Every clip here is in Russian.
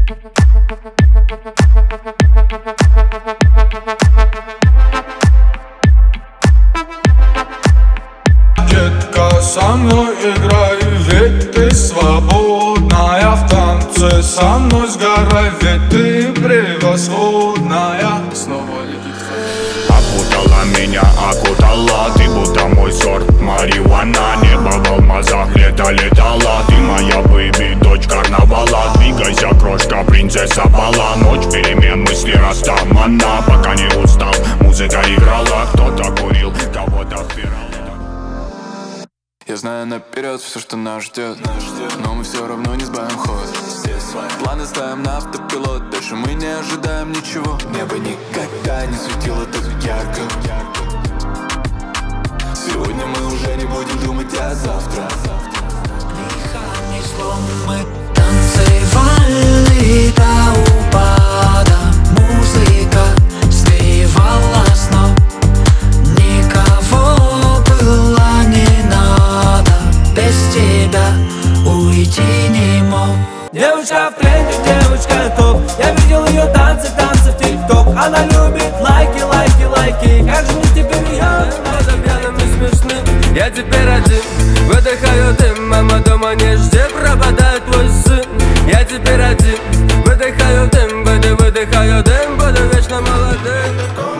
Детка, со мной играй, ведь ты свободная. В танце со мной сгорай, ведь ты превосходная. Снова летит. Окутала меня, окутала. Ты будто мой сорт марихуана. Небо в алмазах, лето летала. Ты моя бэйби, дочь карнавала. Двигайся, крошка, принцесса бала. Ночь перемен, мысли растамана. Пока не устал, музыка играла. Кто-то курил, кого-то впирал. Я знаю наперед все, что нас ждет, но мы все равно не сбавим ход. Планы ставим на автопилот, дальше мы не ожидаем ничего. Небо никогда не светило так ярко. Сегодня мы уже не будем думать о завтра. Дыхание слом, мы танцевали до упада. Музыка сбивала с ног. Никого было не надо. Без тебя уйти не мог. Девушка в тренде, девушка топ. Я видел ее танцы в тик-ток. Она любит лайки, лайки, лайки. Как же мне теперь ее? Это пьяным и смешным. Я теперь один, выдыхаю дым. Мама дома не жди, пропадает твой сын. Я теперь один, выдыхаю дым. Выдыхаю дым, буду вечно молодым.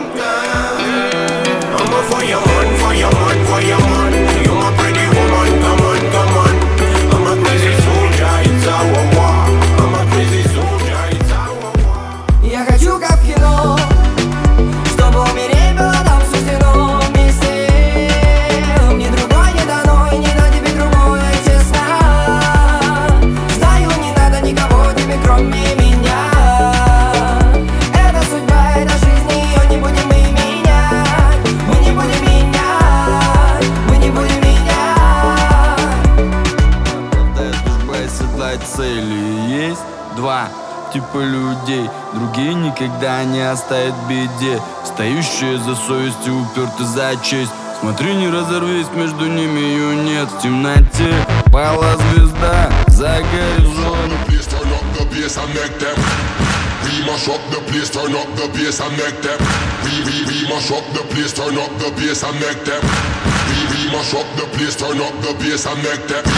For your man, for your man, for your man. You're my pretty woman, come on, come on. I'm a crazy soldier, it's our war. I'm a crazy soldier, it's our war. Я хочу как в кино, чтобы умереть было нам суждено вместе. Ни другой не дано, и не дать тебе другое, честно. Знаю, не надо никого тебе, кроме меня. Это судьба, это жизнь, ее не будем мы менять. Мы не будем менять, мы не будем менять. Оправдает дружба и седлать цели. Есть два типа людей. Другие никогда не оставят в беде. Стоящие за совесть и уперты за честь. Смотри, не разорвись, между ними ее нет. В темноте пала звезда за горизонт. Turn up the bass and make them. We mash up the place, turn up the bass and make them. We mash up the place, turn up the bass and make them. We mash up the place, turn up the bass and make them.